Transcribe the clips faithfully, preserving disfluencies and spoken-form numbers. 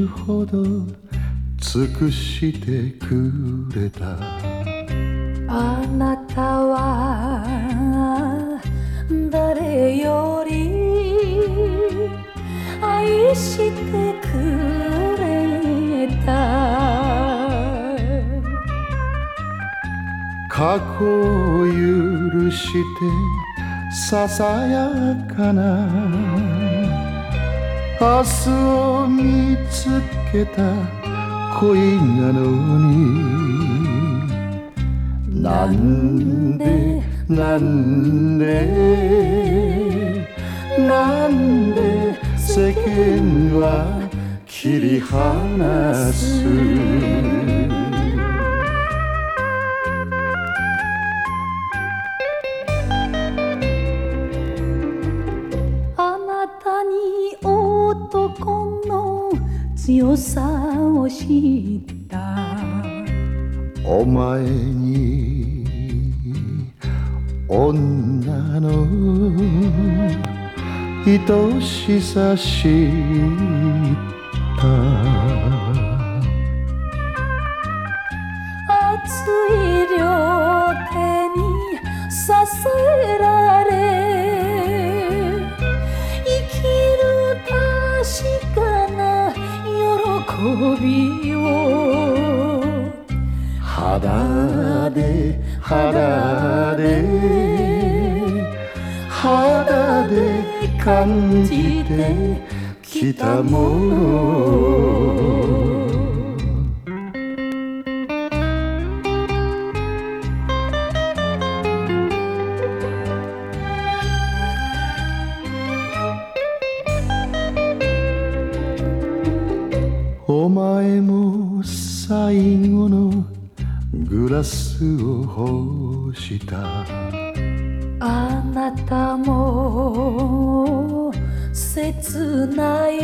ぬほど尽くしてくれた。 あなたは誰より愛してくれた。 過去を許してささやかな明日を見つけた恋なのに、なんでなんでなんで世間は切り離す。 あなたに男の強さを知った。 お前に女の愛しさ知った。 熱い両手に支えられ生きる確かな喜びを肌で肌で肌で感じてきたもの。お前も最後のグラスを欲した。 あなたも切ない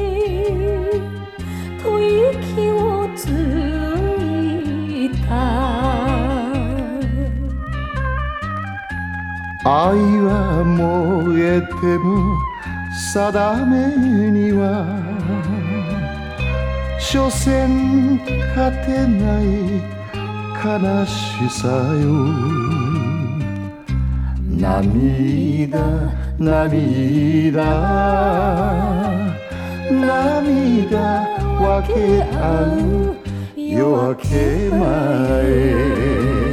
吐息をついた。 愛は燃えても定めには所詮勝てない悲しさよ。涙涙涙分け合う夜明け前。